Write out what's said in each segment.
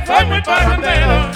soy muy parrandero.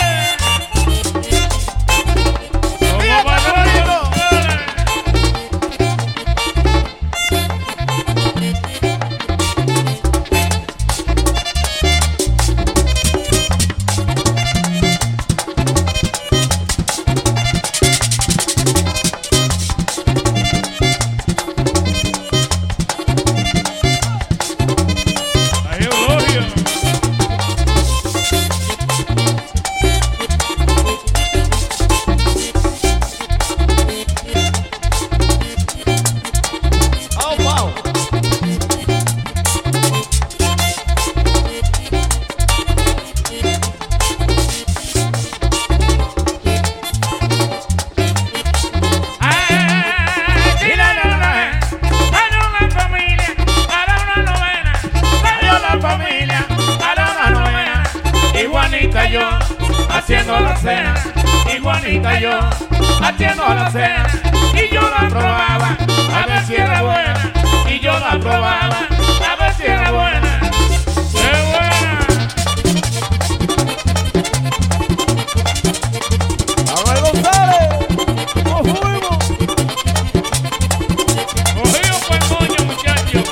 Haciendo la cena, y Juanita y yo haciendo la cena, y yo la probaba a ver si era buena, y yo la probaba a ver si era buena. ¡Qué buena! ¡Manuel González! ¡Nos fuimos! ¡Cogido por el moño, muchachos!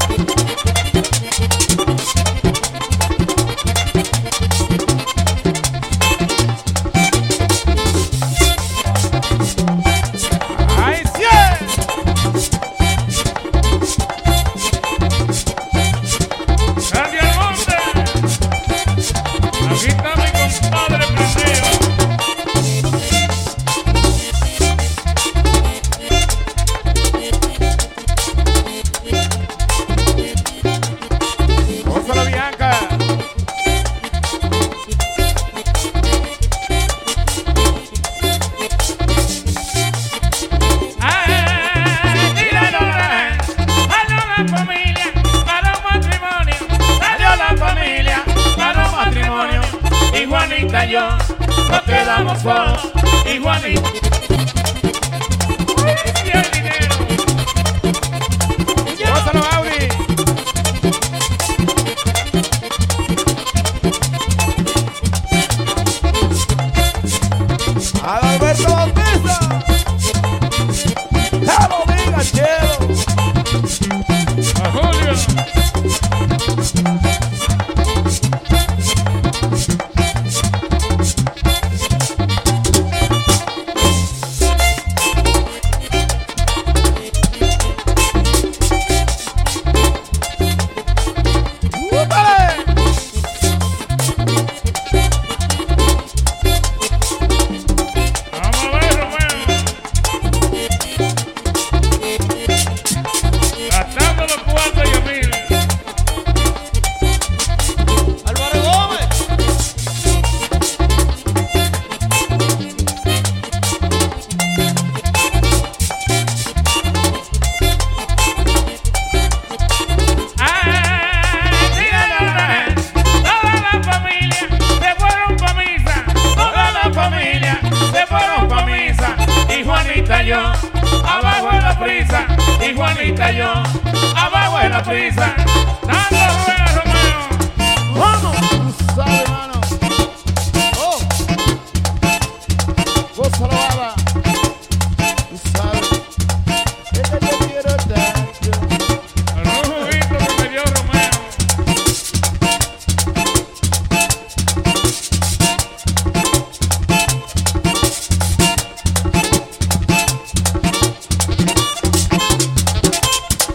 Y Juanita y yo nos quedamos solos, y Juanita y el dinero. ¡Gózalo, Audi! ¡Adalberto Bautista! ¡Chelo, diga, Chelo! ¡A Julio! Abajo en la prisa, y Juanita y yo abajo en la prisa, dando rueda, Romeo. ¡Vamos! ¡Tú sabes, hermano! ¡Oh! ¡Gózalo, Ada! ¡Tú sabes! ¡Es que te quiero tanto! El juguito que me dio Romeo.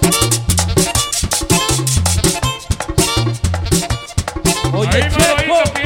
Oye, Ahí me lo hizo